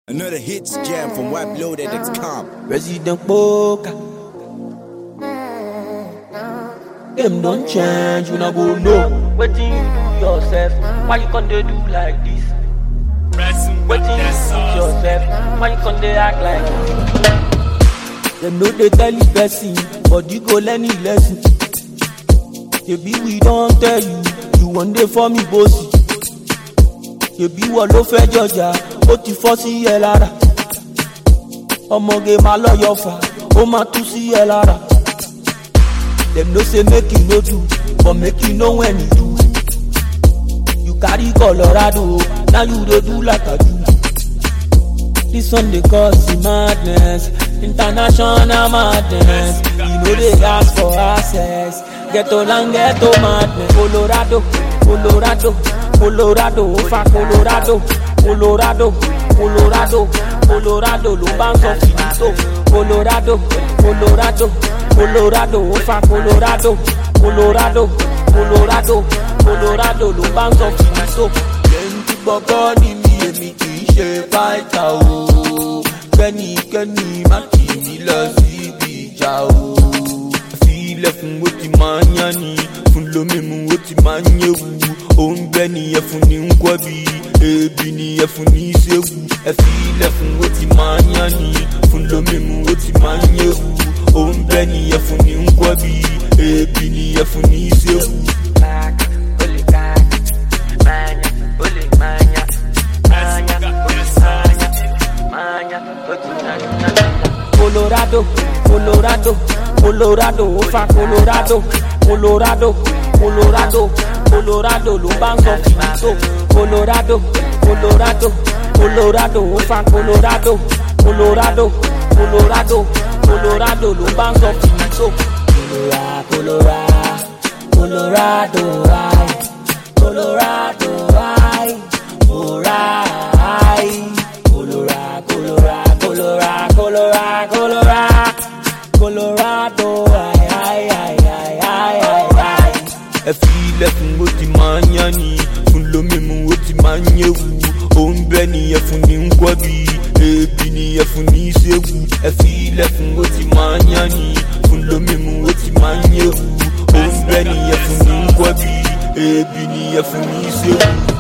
Another hits jam from WebLoaded.com. Resident Boca. Them don't change, you not go know. Waiting you do yourself. Why you can't do like this? Waiting you do yourself. Why you can't act like this? Them know they tell you person, but you go learn the lesson. Maybe we don't tell you, you one day for me bossy. Maybe what lo fe Georgia, ó ti fọ́ sí ẹ lára. Ọmọge máa lọ yọfà, ó máa tú sí ẹ lára. Them no say make you no do, but make you know when you do. You carry Colorado, now you dey do like I do. This one dey cause the madness, international madness. You know they ask for access, ghetto land, ghetto madness. Colorado, Colorado, Colorado, fa Colorado, Colorado, Colorado, Colorado, ló bá ń sọ finito. Colorado, Colorado, Colorado, fa Colorado, Colorado, Colorado, Colorado, ló bá ń sọ finito. Lẹ́yìn tí gbọ́gbọ́ ní mi èmi kì í ṣe fáìtà o. Kẹ́nikẹ́ni má kì mí lọ síbi ìjà o. Àfilẹ̀ fún ó ti máa ń yán ni, fún lómìmú ó ti máa ń yéwu. Òun gbẹ́ nìyẹn fún ní ń kọ́ bí, ebi nìyẹn fún ní í ṣéwu. Ẹ̀filẹ̀ fún ó ti máa ń yán ni, fún lómìmú ó ti máa ń yéwu. Òun gbẹ́ nìyẹn fún ní ń kọ́ bí, ebi nìyẹn fún ní í ṣéwu. Colorado, Colorado, Colorado, fa Colorado, Colorado, Colorado, Colorado, ló bá ń sọ finito. Colorado, Colorado, Colorado, fa Colorado, Colorado, Colorado, Colorado, ló bá ń sọ finito. Colorado, Colorado, Colorado, Colorado, Ẹ̀filẹ̀ fún ó ti máa ń yán ni, fún lómìmú ó ti máa ń yéwu. Òun bẹ́ nìyẹn fún ní ń kọ́ bí, ebi nìyẹn fún ní í ṣéwu. Ẹ̀filẹ̀ fún ó ti máa ń yán ni, fún lómìmú ó ti máa ń yéwu. Òun bẹ́ nìyẹn fún ní ń kọ́ bí, ebi nìyẹn fún ní í ṣéwu.